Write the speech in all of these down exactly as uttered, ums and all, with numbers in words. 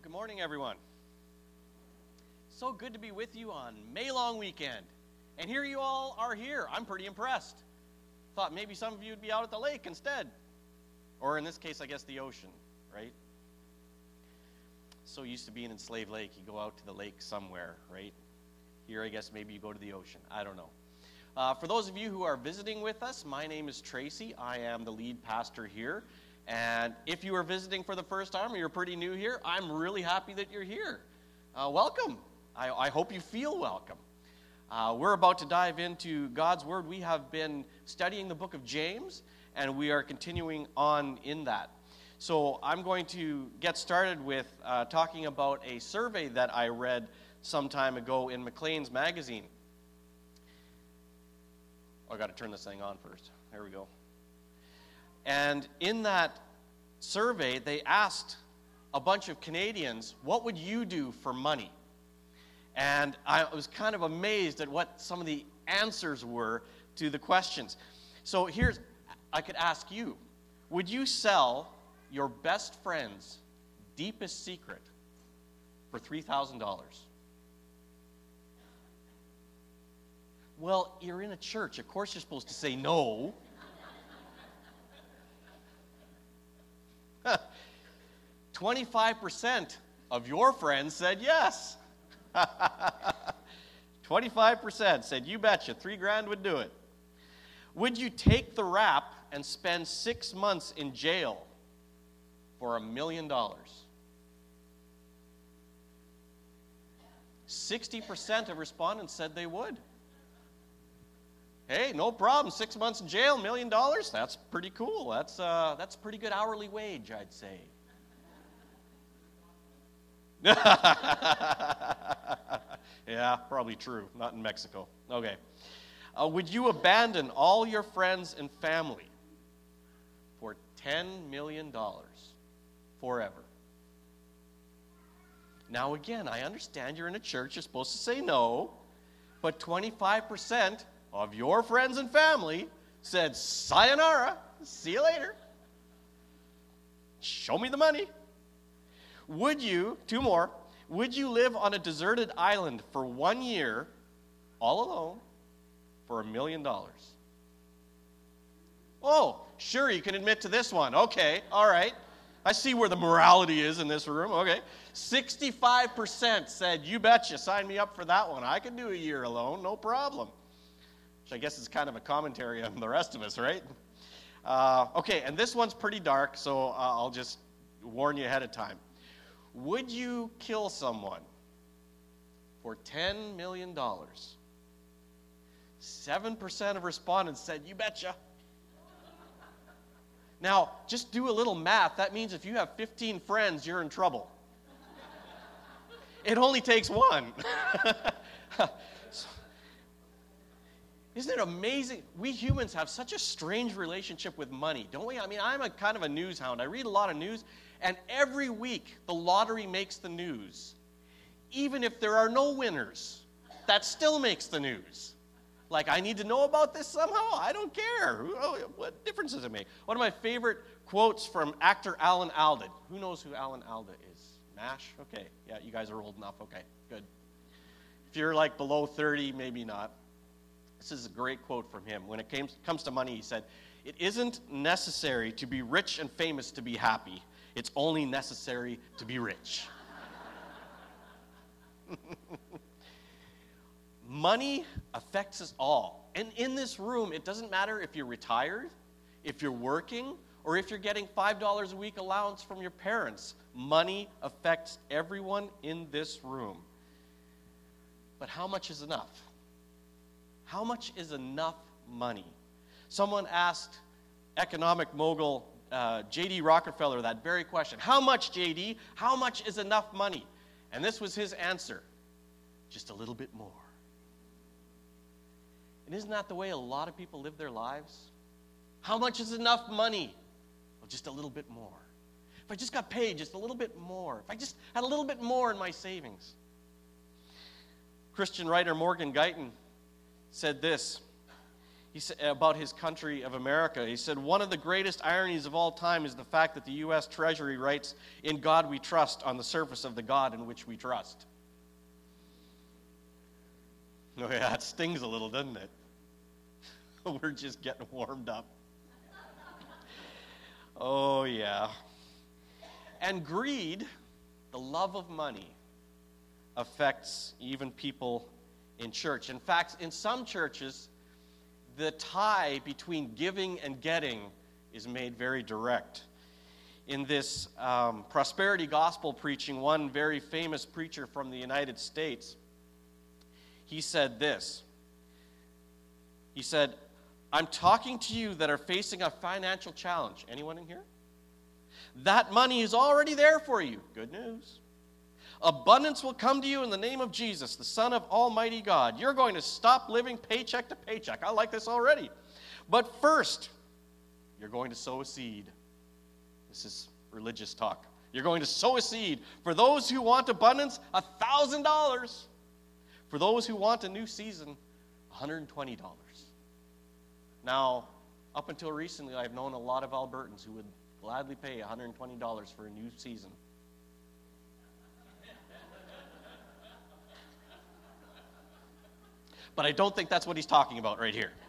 Good morning, everyone. So good to be with you on May long weekend. And here you all are here. I'm pretty impressed. Thought maybe some of you would be out at the lake instead. Or in this case, I guess the ocean, right? So used to being in Slave Lake, you go out to the lake somewhere, right? Here, I guess maybe you go to the ocean. I don't know. Uh, for those of you who are visiting with us, my name is Tracy. I am the lead pastor here. And if you are visiting for the first time or you're pretty new here, I'm really happy that you're here. Uh, welcome. I, I hope you feel welcome. Uh, we're about to dive into God's Word. We have been studying the book of James, and we are continuing on in that. So I'm going to get started with uh, talking about a survey that I read some time ago in Maclean's magazine. Oh, I got to turn this thing on first. There we go. And in that survey, they asked a bunch of Canadians, what would you do for money? And I was kind of amazed at what some of the answers were to the questions. So here's, I could ask you, would you sell your best friend's deepest secret for three thousand dollars? Well, you're in a church. Of course you're supposed to say no. twenty-five percent of your friends said yes. twenty-five percent said, you betcha, three grand would do it. Would you take the rap and spend six months in jail for a million dollars? sixty percent of respondents said they would. Hey, no problem. Six months in jail, million dollars. That's pretty cool. That's uh, that's a pretty good hourly wage, I'd say. Yeah, probably true. Not in Mexico. Okay. Uh, would you abandon all your friends and family for ten million dollars forever? Now, again, I understand you're in a church. You're supposed to say no, but twenty-five percent of your friends and family said, sayonara, see you later. Show me the money. Would you, two more, would you live on a deserted island for one year, all alone, for a million dollars? Oh, sure, you can admit to this one. Okay, all right. I see where the morality is in this room. Okay. sixty-five percent said, you betcha, sign me up for that one. I can do a year alone, no problem. Which I guess is kind of a commentary on the rest of us, right? Uh, okay, and this one's pretty dark, so uh, I'll just warn you ahead of time. Would you kill someone for ten million dollars? seven percent of respondents said, you betcha. Now, just do a little math. That means if you have fifteen friends, you're in trouble. It only takes one. Isn't it amazing? We humans have such a strange relationship with money, don't we? I mean, I'm a kind of a news hound. I read a lot of news, and every week the lottery makes the news. Even if there are no winners, that still makes the news. Like, I need to know about this somehow? I don't care. What difference does it make? One of my favorite quotes from actor Alan Alda. Who knows who Alan Alda is? MASH? Okay. Yeah, you guys are old enough. Okay, good. If you're like below thirty, maybe not. This is a great quote from him. When it came, comes to money, he said, it isn't necessary to be rich and famous to be happy. It's only necessary to be rich. Money affects us all. And in this room, it doesn't matter if you're retired, if you're working, or if you're getting five dollars a week allowance from your parents. Money affects everyone in this room. But how much is enough? How much is enough money? Someone asked economic mogul uh, J D Rockefeller that very question. How much, J D? How much is enough money? And this was his answer. Just a little bit more. And isn't that the way a lot of people live their lives? How much is enough money? Well, just a little bit more. If I just got paid just a little bit more. If I just had a little bit more in my savings. Christian writer Morgan Guyton said this. he said about his country of America. He said, one of the greatest ironies of all time is the fact that the U S Treasury writes, "In God we trust," on the surface of the God in which we trust. Oh yeah, it stings a little, doesn't it? We're just getting warmed up. Oh yeah. And greed, the love of money, affects even people in church. In fact, in some churches, the tie between giving and getting is made very direct. In this um, prosperity gospel preaching, one very famous preacher from the United States, he said this. He said, "I'm talking to you that are facing a financial challenge." Anyone in here? "That money is already there for you." Good news. "Abundance will come to you in the name of Jesus, the Son of Almighty God. You're going to stop living paycheck to paycheck." I like this already. "But first, you're going to sow a seed." This is religious talk. "You're going to sow a seed. For those who want abundance, one thousand dollars. For those who want a new season, one hundred twenty dollars. Now, up until recently, I've known a lot of Albertans who would gladly pay one hundred twenty dollars for a new season. But I don't think that's what he's talking about right here.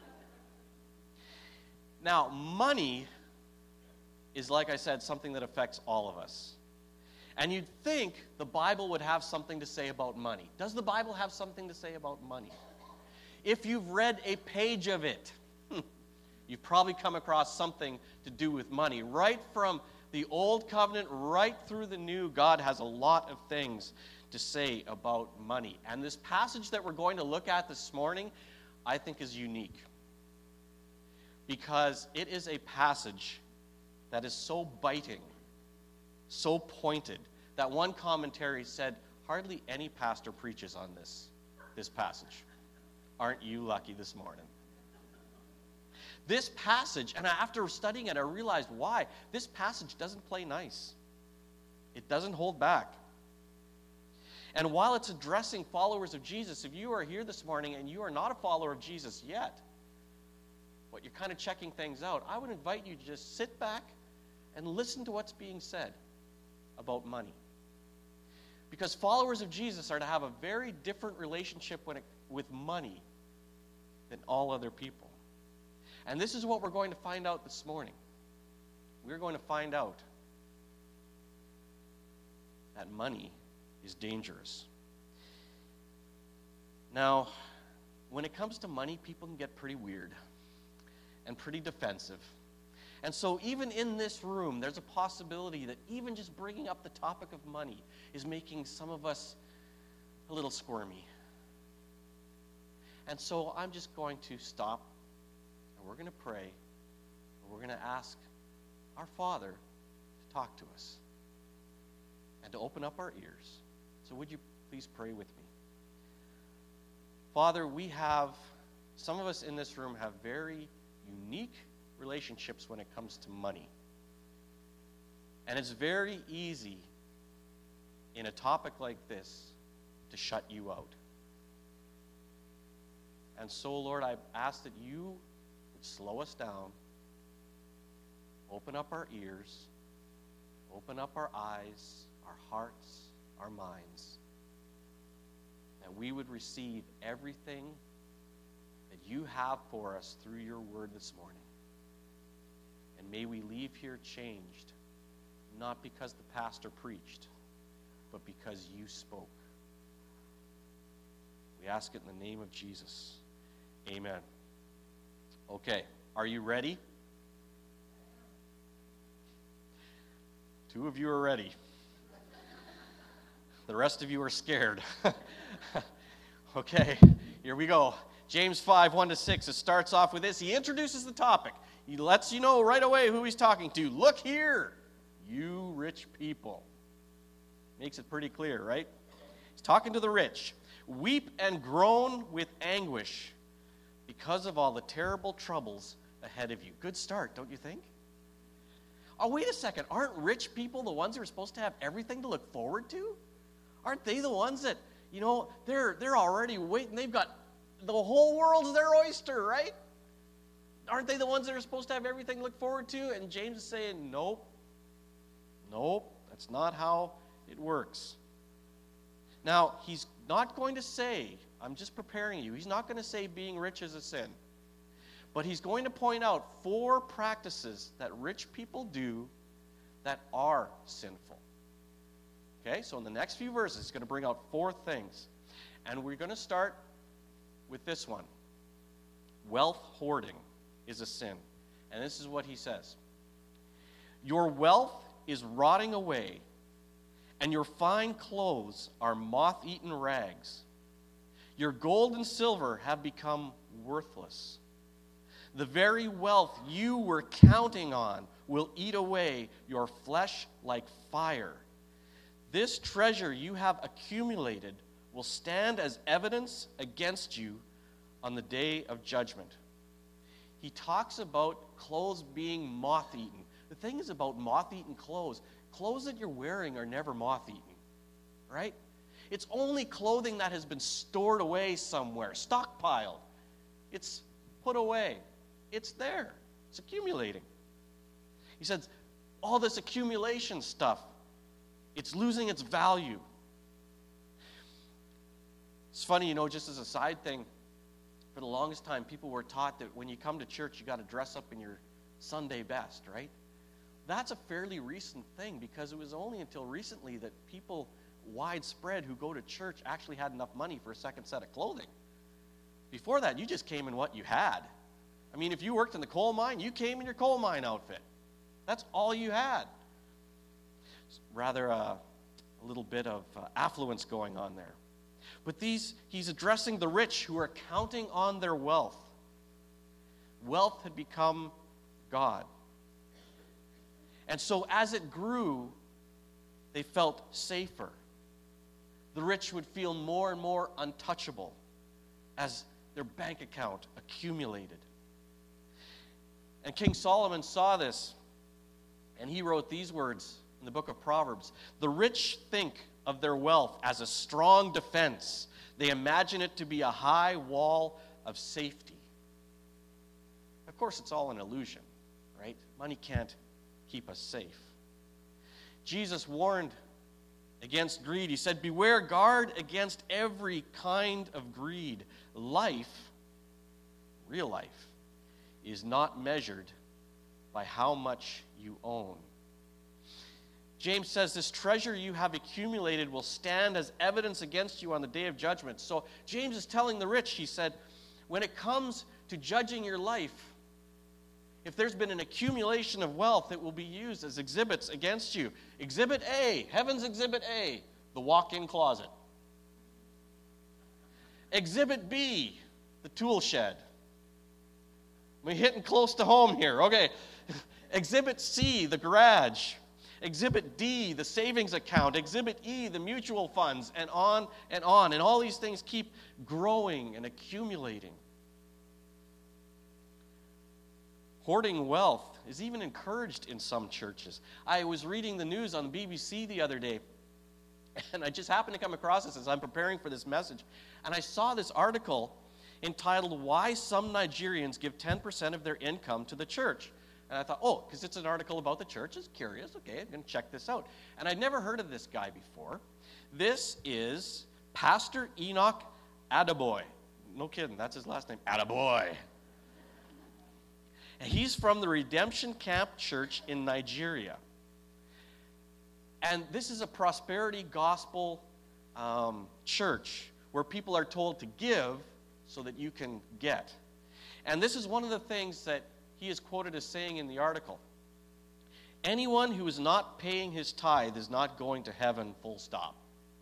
Now, money is, like I said, something that affects all of us. And you'd think the Bible would have something to say about money. Does the Bible have something to say about money? If you've read a page of it, you've probably come across something to do with money. Right from the Old Covenant, right through the New, God has a lot of things to say about money. And this passage that we're going to look at this morning, I think is unique. Because it is a passage that is so biting, so pointed, that one commentary said, hardly any pastor preaches on this, this passage. Aren't you lucky this morning? This passage, and after studying it, I realized why. This passage doesn't play nice. It doesn't hold back. And while it's addressing followers of Jesus, if you are here this morning and you are not a follower of Jesus yet, but you're kind of checking things out, I would invite you to just sit back and listen to what's being said about money. Because followers of Jesus are to have a very different relationship when it, with money than all other people. And this is what we're going to find out this morning. We're going to find out that money is dangerous. Now, when it comes to money, people can get pretty weird and pretty defensive. And so even in this room, there's a possibility that even just bringing up the topic of money is making some of us a little squirmy. And so I'm just going to stop, and we're going to pray, and we're going to ask our Father to talk to us and to open up our ears. So would you please pray with me? Father, we have, some of us in this room have very unique relationships when it comes to money. And it's very easy in a topic like this to shut you out. And so, Lord, I ask that you would slow us down, open up our ears, open up our eyes, our hearts, our minds, that we would receive everything that you have for us through your word this morning. And may we leave here changed, not because the pastor preached, but because you spoke. We ask it in the name of Jesus. Amen. Okay, are you ready? Two of you are ready. The rest of you are scared. Okay, here we go. James five, one to six. It starts off with this. He introduces the topic. He lets you know right away who he's talking to. Look here, you rich people. Makes it pretty clear, right? He's talking to the rich. Weep and groan with anguish because of all the terrible troubles ahead of you. Good start, don't you think? Oh, wait a second. Aren't rich people the ones who are supposed to have everything to look forward to? Aren't they the ones that, you know, they're they're already waiting. They've got the whole world's their oyster, right? aren't they the ones that are supposed to have everything to look forward to? And James is saying, nope. Nope, that's not how it works. Now, he's not going to say, I'm just preparing you, he's not going to say being rich is a sin. But he's going to point out four practices that rich people do that are sinful. Okay, so in the next few verses, he's going to bring out four things. And we're going to start with this one. Wealth hoarding is a sin. And this is what he says. Your wealth is rotting away, and your fine clothes are moth-eaten rags. Your gold and silver have become worthless. The very wealth you were counting on will eat away your flesh like fire. This treasure you have accumulated will stand as evidence against you on the day of judgment. He talks about clothes being moth-eaten. The thing is about moth-eaten clothes, clothes that you're wearing are never moth-eaten, right? It's only clothing that has been stored away somewhere, stockpiled. It's put away. It's there. It's accumulating. He says, all this accumulation stuff, it's losing its value. It's funny, you know, just as a side thing, for the longest time, people were taught that when you come to church, you got to dress up in your Sunday best, right? That's a fairly recent thing, because it was only until recently that people widespread who go to church actually had enough money for a second set of clothing. Before that, you just came in what you had. I mean, if you worked in the coal mine, you came in your coal mine outfit. That's all you had. Rather uh, a little bit of uh, affluence going on there. But these, he's addressing the rich who are counting on their wealth. Wealth had become God. And so as it grew, they felt safer. The rich would feel more and more untouchable as their bank account accumulated. And King Solomon saw this, and he wrote these words in the book of Proverbs. The rich think of their wealth as a strong defense. They imagine it to be a high wall of safety. Of course, it's all an illusion, right? Money can't keep us safe. Jesus warned against greed. He said, beware, guard against every kind of greed. Life, real life, is not measured by how much you own. James says this treasure you have accumulated will stand as evidence against you on the day of judgment. So James is telling the rich, he said, when it comes to judging your life, if there's been an accumulation of wealth, it will be used as exhibits against you. Exhibit A, heaven's exhibit A, the walk-in closet. Exhibit B, the tool shed. We're hitting close to home here. Okay. Exhibit C, the garage. Exhibit D, the savings account. Exhibit E, the mutual funds, and on and on. And all these things keep growing and accumulating. Hoarding wealth is even encouraged in some churches. I was reading the news on the B B C the other day, and I just happened to come across this as I'm preparing for this message. And I saw this article entitled, Why Some Nigerians Give ten percent of Their Income to the Church. And I thought, oh, because it's an article about the church. It's curious. Okay, I'm going to check this out. And I'd never heard of this guy before. This is Pastor Enoch Adeboye. No kidding, that's his last name, Adeboye. And he's from the Redemption Camp Church in Nigeria. And this is a prosperity gospel um, church where people are told to give so that you can get. And this is one of the things that he is quoted as saying in the article. Anyone who is not paying his tithe is not going to heaven, full stop.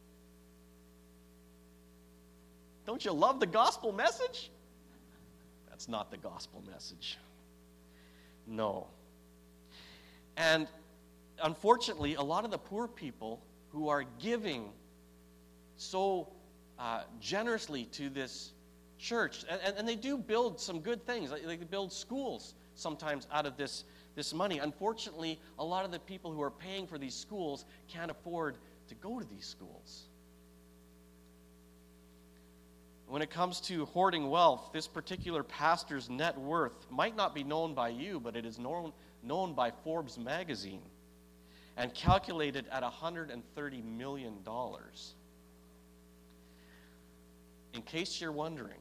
Don't you love the gospel message? That's not the gospel message. No. And unfortunately, a lot of the poor people who are giving so uh, generously to this church, and, and they do build some good things. They build schools sometimes out of this, this money. Unfortunately, a lot of the people who are paying for these schools can't afford to go to these schools. When it comes to hoarding wealth, this particular pastor's net worth might not be known by you, but it is known, known by Forbes magazine and calculated at one hundred thirty million dollars. In case you're wondering,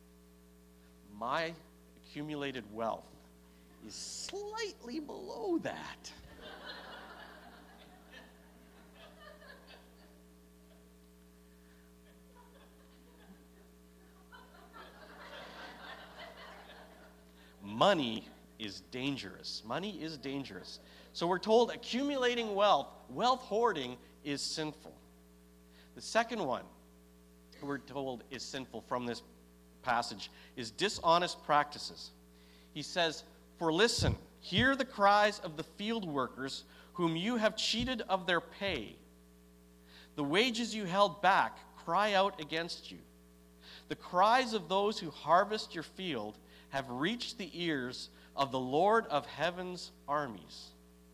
my accumulated wealth is slightly below that. Money is dangerous. Money is dangerous. So we're told accumulating wealth, wealth hoarding, is sinful. The second one we're told is sinful from this passage is dishonest practices. He says, "For listen, hear the cries of the field workers whom you have cheated of their pay. The wages you held back cry out against you. The cries of those who harvest your field have reached the ears of the Lord of heaven's armies."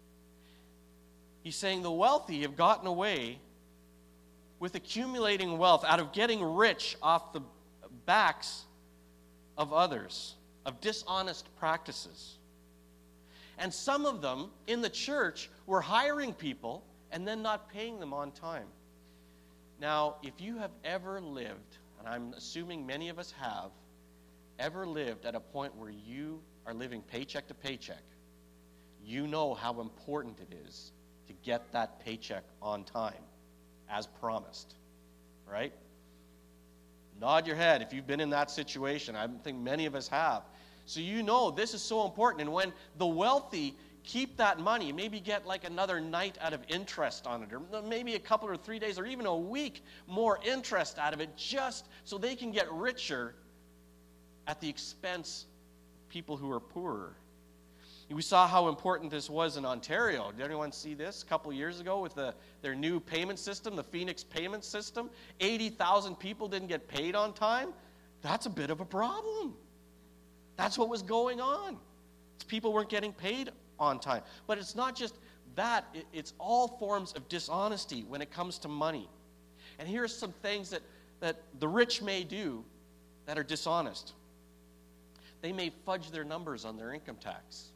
He's saying the wealthy have gotten away with accumulating wealth, out of getting rich off the backs of others, of dishonest practices. And some of them in the church were hiring people and then not paying them on time. Now, if you have ever lived, and I'm assuming many of us have, ever lived at a point where you are living paycheck to paycheck, you know how important it is to get that paycheck on time, as promised, right? Nod your head if you've been in that situation. I think many of us have. So you know this is so important. And when the wealthy keep that money, maybe get like another night out of interest on it, or maybe a couple or three days or even a week more interest out of it, just so they can get richer at the expense of people who are poorer. We saw how important this was in Ontario. Did anyone see this a couple years ago with the, their new payment system, the Phoenix payment system? eighty thousand people didn't get paid on time. That's a bit of a problem. That's what was going on. People weren't getting paid on time. But it's not just that. It, it's all forms of dishonesty when it comes to money. And here are some things that, that the rich may do that are dishonest. They may fudge their numbers on their income tax.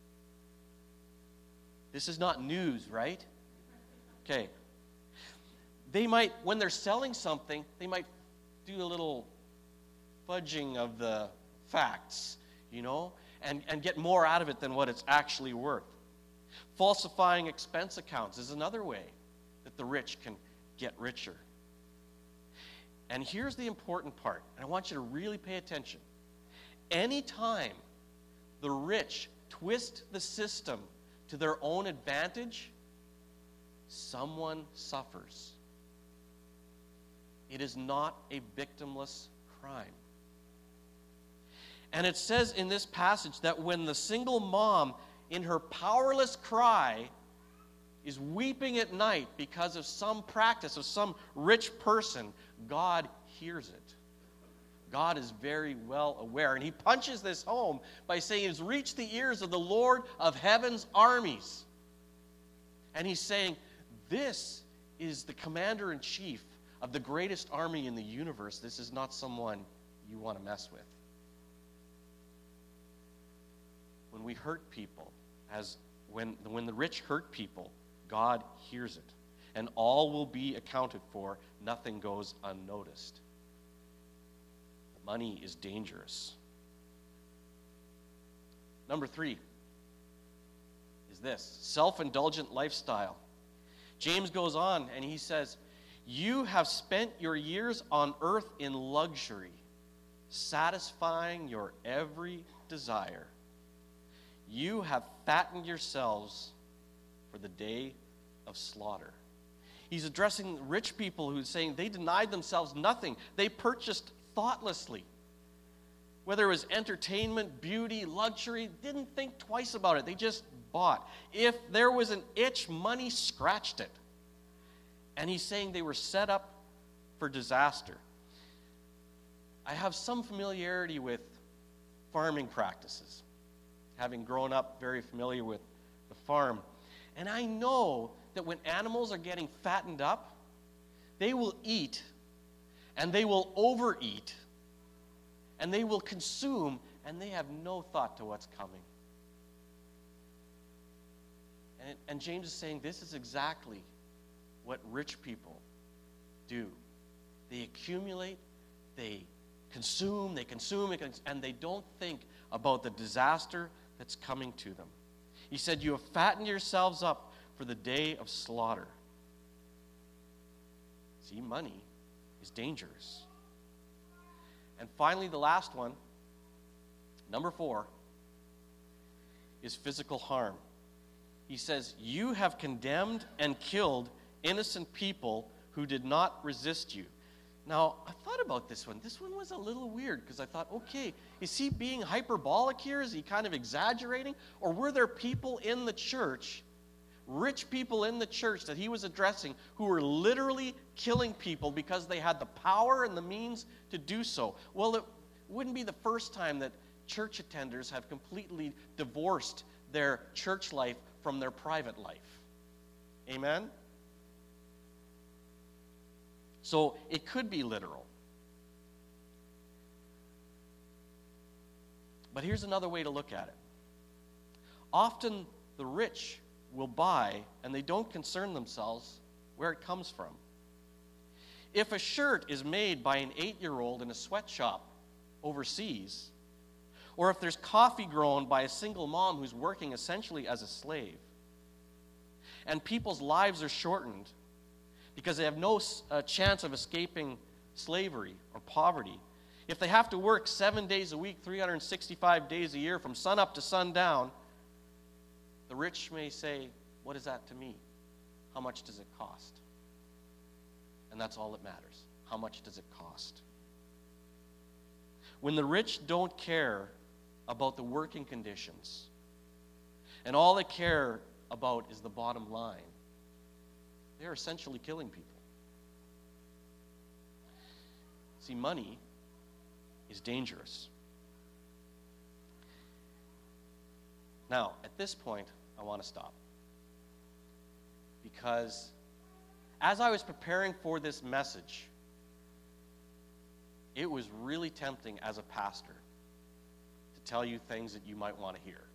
This is not news, right? Okay. They might, when they're selling something, they might do a little fudging of the facts, you know, and, and get more out of it than what it's actually worth. Falsifying expense accounts is another way that the rich can get richer. And here's the important part, and I want you to really pay attention. Anytime the rich twist the system to their own advantage, someone suffers. It is not a victimless crime. And it says in this passage that when the single mom, in her powerless cry, is weeping at night because of some practice of some rich person, God hears it. God is very well aware. And he punches this home by saying it's reached the ears of the Lord of heaven's armies. And he's saying, this is the commander-in-chief of the greatest army in the universe. This is not someone you want to mess with. When we hurt people, as when, when the rich hurt people, God hears it. And all will be accounted for. Nothing goes unnoticed. Money is dangerous. Number three is this, self-indulgent lifestyle. James goes on and he says, you have spent your years on earth in luxury, satisfying your every desire. You have fattened yourselves for the day of slaughter. He's addressing rich people who are saying they denied themselves nothing. They purchased thoughtlessly. Whether it was entertainment, beauty, luxury, didn't think twice about it. They just bought. If there was an itch, money scratched it. And he's saying they were set up for disaster. I have some familiarity with farming practices, having grown up very familiar with the farm. And I know that when animals are getting fattened up, they will eat and they will overeat and they will consume, and they have no thought to what's coming. And, and James is saying this is exactly what rich people do. They accumulate, they consume, they consume, and they don't think about the disaster that's coming to them. He said, you have fattened yourselves up for the day of slaughter. See, money is dangerous. And finally, the last one, number four, is physical harm. He says, you have condemned and killed innocent people who did not resist you. Now, I thought about this one. This one was a little weird because I thought, okay, is he being hyperbolic here? Is he kind of exaggerating? Or were there people in the church, rich people in the church that he was addressing, who were literally killing people because they had the power and the means to do so? Well, it wouldn't be the first time that church attenders have completely divorced their church life from their private life. Amen? So it could be literal. But here's another way to look at it. Often the rich will buy and they don't concern themselves where it comes from. If a shirt is made by an eight-year-old in a sweatshop overseas, or if there's coffee grown by a single mom who's working essentially as a slave, and people's lives are shortened because they have no uh, chance of escaping slavery or poverty, if they have to work seven days a week, three hundred sixty-five days a year from sun up to sundown, the rich may say, what is that to me? How much does it cost? And that's all that matters. How much does it cost? When the rich don't care about the working conditions, and all they care about is the bottom line, they're essentially killing people. See, money is dangerous. Now, at this point, I want to stop. Because as I was preparing for this message, it was really tempting as a pastor to tell you things that you might want to hear.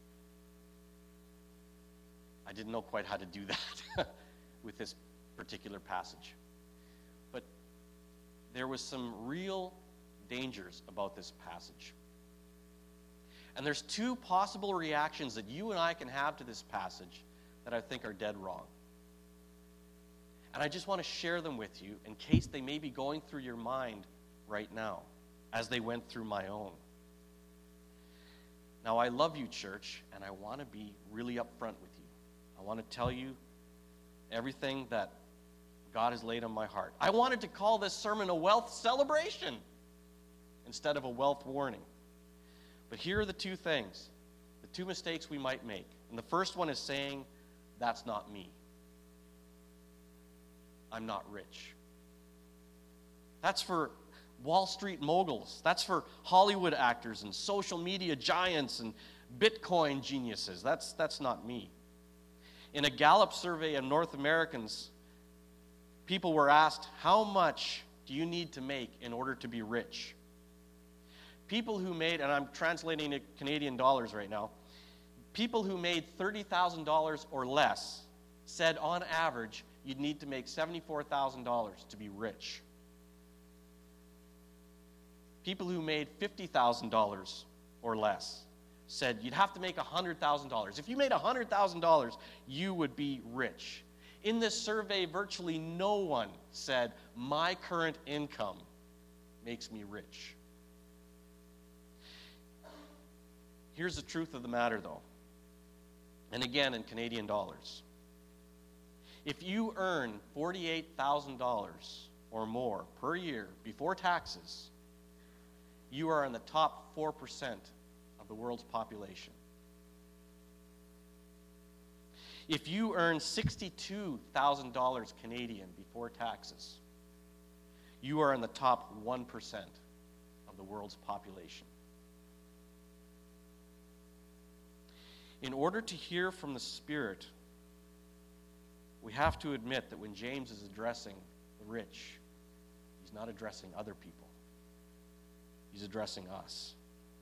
I didn't know quite how to do that with this particular passage. But there was some real dangers about this passage. And there's two possible reactions that you and I can have to this passage that I think are dead wrong. And I just want to share them with you in case they may be going through your mind right now, as they went through my own. Now, I love you, church, and I want to be really upfront with you. I want to tell you everything that God has laid on my heart. I wanted to call this sermon a wealth celebration instead of a wealth warning. But here are the two things, the two mistakes we might make. And the first one is saying, that's not me. I'm not rich. That's for Wall Street moguls. That's for Hollywood actors and social media giants and Bitcoin geniuses. That's, that's not me. In a Gallup survey of North Americans, people were asked, how much do you need to make in order to be rich? People who made, and I'm translating to Canadian dollars right now, people who made thirty thousand dollars or less said on average you'd need to make seventy-four thousand dollars to be rich. People who made fifty thousand dollars or less said you'd have to make one hundred thousand dollars. If you made one hundred thousand dollars, you would be rich. In this survey, virtually no one said, my current income makes me rich. Here's the truth of the matter, though. And again, in Canadian dollars. If you earn forty-eight thousand dollars or more per year before taxes, you are in the top four percent of the world's population. If you earn sixty-two thousand dollars Canadian before taxes, you are in the top one percent of the world's population. In order to hear from the Spirit, we have to admit that when James is addressing the rich, he's not addressing other people. He's addressing us.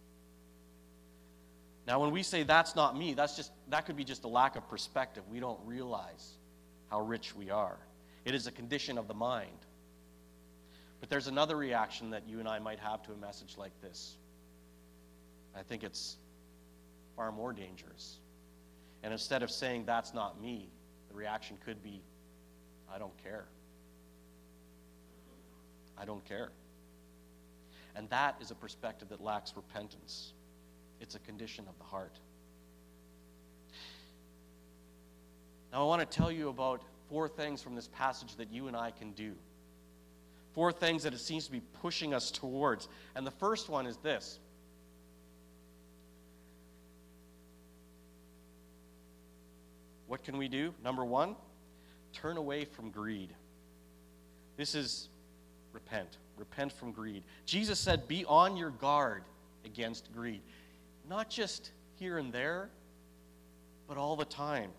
Now, when we say that's not me, that's just that could be just a lack of perspective. We don't realize how rich we are. It is a condition of the mind. But there's another reaction that you and I might have to a message like this. I think it's far more dangerous. And instead of saying that's not me, the reaction could be, I don't care. I don't care. And that is a perspective that lacks repentance. It's a condition of the heart. Now I want to tell you about four things from this passage that you and I can do. Four things that it seems to be pushing us towards. And the first one is this. What can we do? Number one, turn away from greed. This is repent. Repent from greed. Jesus said, be on your guard against greed. Not just here and there, but all the time.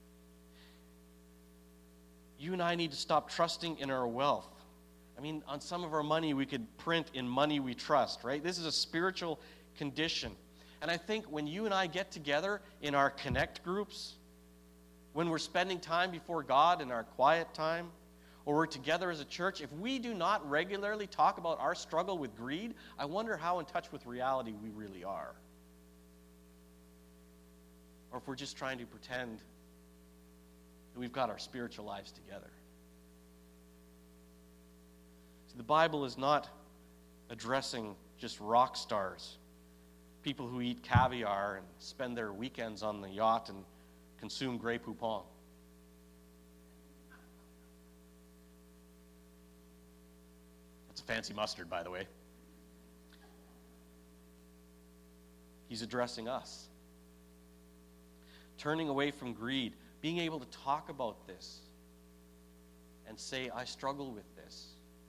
You and I need to stop trusting in our wealth. I mean, on some of our money, we could print in money we trust, right? This is a spiritual condition. And I think when you and I get together in our connect groups, when we're spending time before God in our quiet time, or we're together as a church, if we do not regularly talk about our struggle with greed, I wonder how in touch with reality we really are. Or if we're just trying to pretend that we've got our spiritual lives together. See, the Bible is not addressing just rock stars, people who eat caviar and spend their weekends on the yacht and consume Grey Poupon. That's a fancy mustard, by the way. He's addressing us. Turning away from greed, being able to talk about this and say, I struggle with this,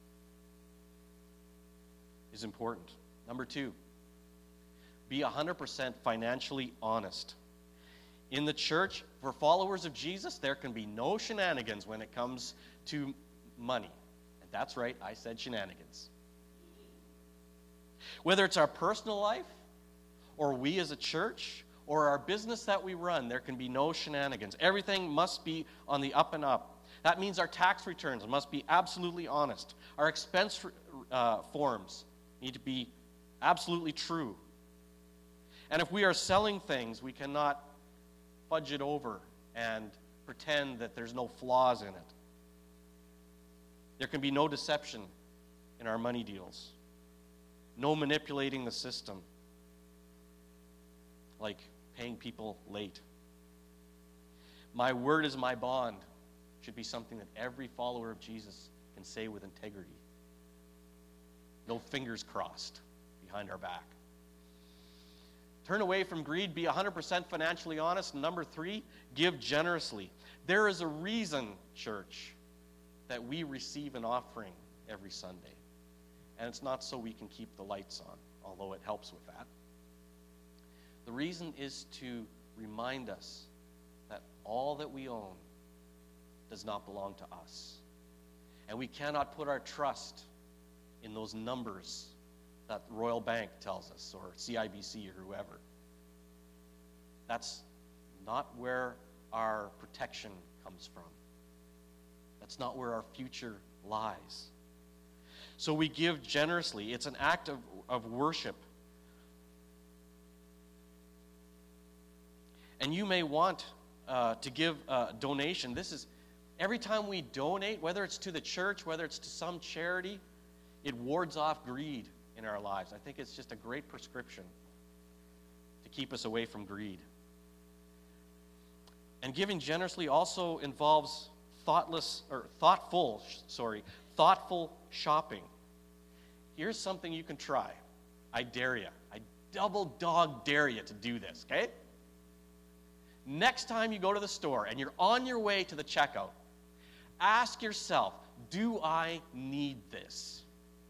is important. Number two, be one hundred percent financially honest. In the church, for followers of Jesus, there can be no shenanigans when it comes to money. And that's right, I said shenanigans. Whether it's our personal life, or we as a church, or our business that we run, there can be no shenanigans. Everything must be on the up and up. That means our tax returns must be absolutely honest. Our expense uh, forms need to be absolutely true. And if we are selling things, we cannot fudge it over and pretend that there's no flaws in it. There can be no deception in our money deals. No manipulating the system, like paying people late. My word is my bond should be something that every follower of Jesus can say with integrity. No fingers crossed behind our back. Turn away from greed, be one hundred percent financially honest. Number three, give generously. There is a reason, church, that we receive an offering every Sunday. And it's not so we can keep the lights on, although it helps with that. The reason is to remind us that all that we own does not belong to us. And we cannot put our trust in those numbers that Royal Bank tells us, or C I B C, or whoever. That's not where our protection comes from. That's not where our future lies. So we give generously. It's an act of, of worship. And you may want uh, to give a donation. This is, every time we donate, whether it's to the church, whether it's to some charity, it wards off greed in our lives. I think it's just a great prescription to keep us away from greed. And giving generously also involves thoughtless, or thoughtful, sorry, thoughtful shopping. Here's something you can try. I dare you. I double dog dare you to do this, okay? Next time you go to the store and you're on your way to the checkout, ask yourself, do I need this?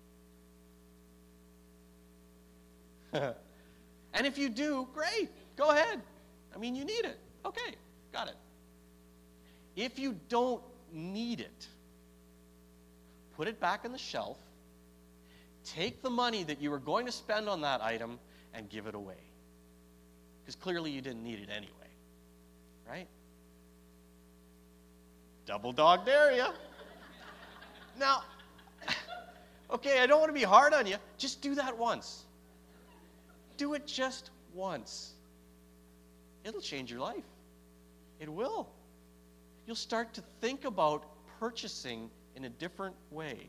And if you do, great, go ahead. I mean, you need it. Okay, got it. If you don't need it, put it back on the shelf, take the money that you were going to spend on that item and give it away. Because clearly you didn't need it anyway. Right? Double dog dare ya. Now, okay, I don't want to be hard on you. Just do that once. Do it just once. It'll change your life. It will. You'll start to think about purchasing in a different way.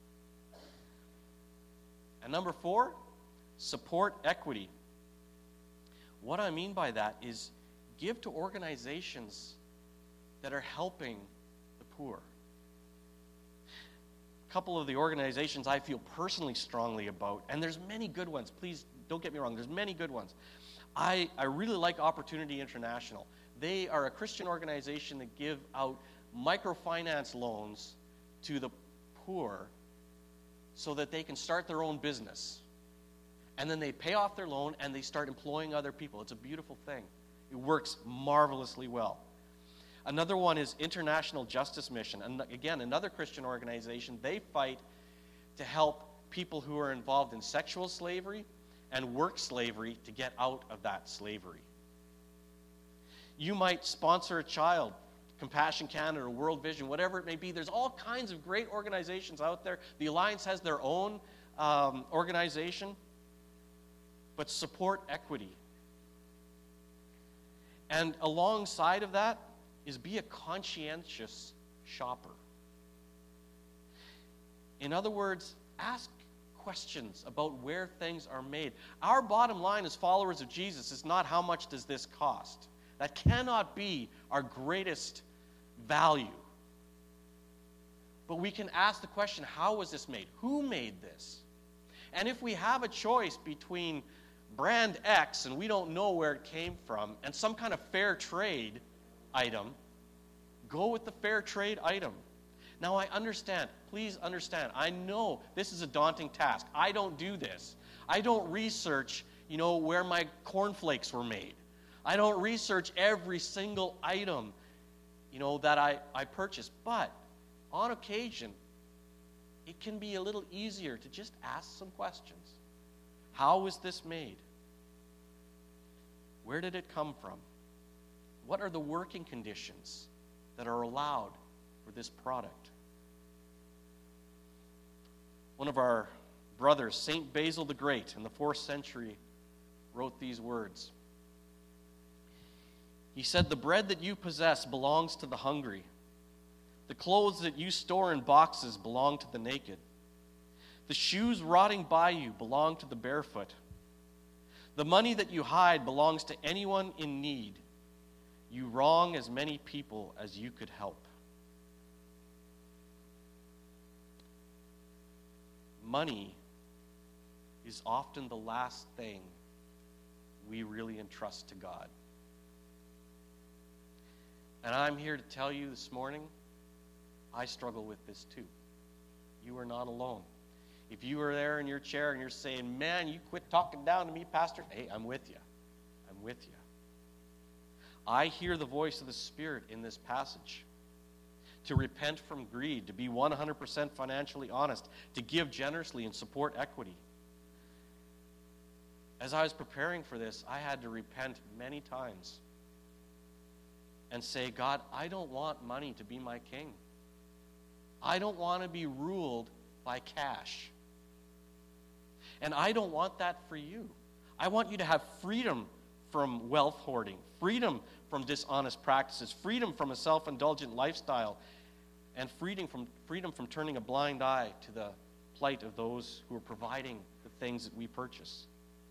And number four, support equity. What I mean by that is give to organizations that are helping the poor. A couple of the organizations I feel personally strongly about, and there's many good ones. Please don't get me wrong. There's many good ones. I, I really like Opportunity International. They are a Christian organization that give out microfinance loans to the poor so that they can start their own business. And then they pay off their loan and they start employing other people. It's a beautiful thing. It works marvelously well. Another one is International Justice Mission. And again, another Christian organization. They fight to help people who are involved in sexual slavery and work slavery to get out of that slavery. You might sponsor a child, Compassion Canada, World Vision, whatever it may be. There's all kinds of great organizations out there. The Alliance has their own um, organization. But support equity. And alongside of that is be a conscientious shopper. In other words, ask questions about where things are made. Our bottom line as followers of Jesus is not how much does this cost. That cannot be our greatest value. But we can ask the question, how was this made? Who made this? And if we have a choice between brand X and we don't know where it came from and some kind of fair trade item, go with the fair trade item. Now I understand, please understand, I know this is a daunting task. I don't do this. I don't research, you know, where my cornflakes were made. I don't research every single item, you know, that I, I purchase. But on occasion, it can be a little easier to just ask some questions. How was this made? Where did it come from? What are the working conditions that are allowed for this product? One of our brothers, Saint Basil the Great, in the fourth century, wrote these words. He said, "The bread that you possess belongs to the hungry. The clothes that you store in boxes belong to the naked. The shoes rotting by you belong to the barefoot. The money that you hide belongs to anyone in need. You wrong as many people as you could help." Money is often the last thing we really entrust to God. And I'm here to tell you this morning, I struggle with this too. You are not alone. If you are there in your chair and you're saying, "Man, you quit talking down to me, Pastor," hey, I'm with you. I'm with you. I hear the voice of the Spirit in this passage. To repent from greed, to be one hundred percent financially honest, to give generously and support equity. As I was preparing for this, I had to repent many times and say, "God, I don't want money to be my king. I don't want to be ruled by cash. And I don't want that for you. I want you to have freedom from wealth hoarding, freedom from dishonest practices, freedom from a self-indulgent lifestyle, and freedom from, freedom from turning a blind eye to the plight of those who are providing the things that we purchase."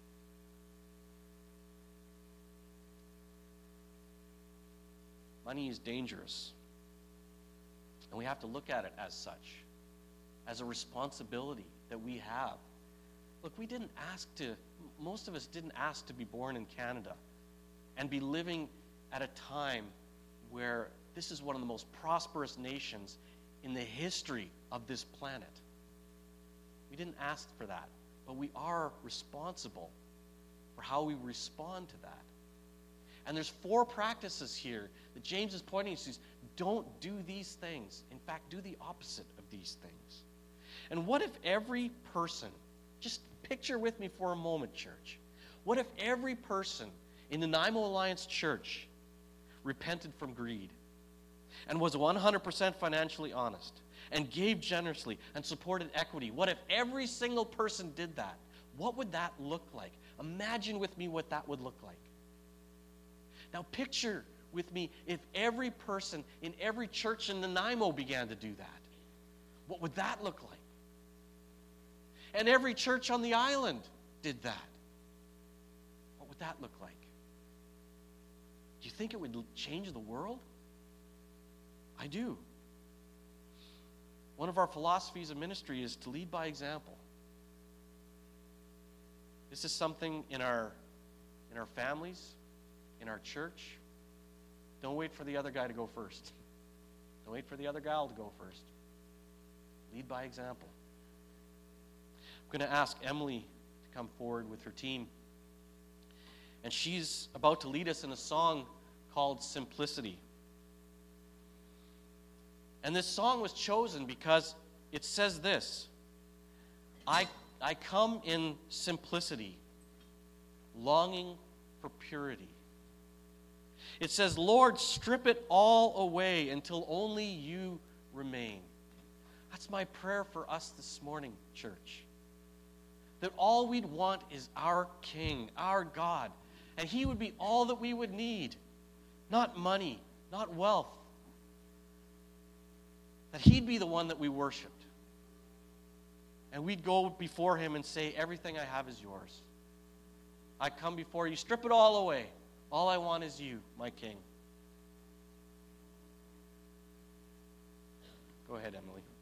Money is dangerous. And we have to look at it as such, as a responsibility that we have. Look, we didn't ask to, most of us didn't ask to be born in Canada and be living at a time where this is one of the most prosperous nations in the history of this planet. We didn't ask for that, but we are responsible for how we respond to that. And there's four practices here that James is pointing to. Don't do these things. In fact, do the opposite of these things. And what if every person just picture with me for a moment, church. What if every person in the Nanaimo Alliance Church repented from greed and was one hundred percent financially honest and gave generously and supported equity? What if every single person did that? What would that look like? Imagine with me what that would look like. Now picture with me if every person in every church in Nanaimo began to do that. What would that look like? And every church on the island did that. What would that look like? Do you think it would change the world? I do. One of our philosophies of ministry is to lead by example. This is something in our in our families, in our church. Don't wait for the other guy to go first. Don't wait for the other gal to go first. Lead by example. I'm going to ask Emily to come forward with her team. And she's about to lead us in a song called Simplicity. And this song was chosen because it says this: I, I come in simplicity, longing for purity. It says, Lord, strip it all away until only you remain. That's my prayer for us this morning, church. That all we'd want is our King, our God. And He would be all that we would need. Not money, not wealth. That He'd be the one that we worshiped. And we'd go before Him and say, everything I have is yours. I come before you, strip it all away. All I want is you, my King. Go ahead, Emily.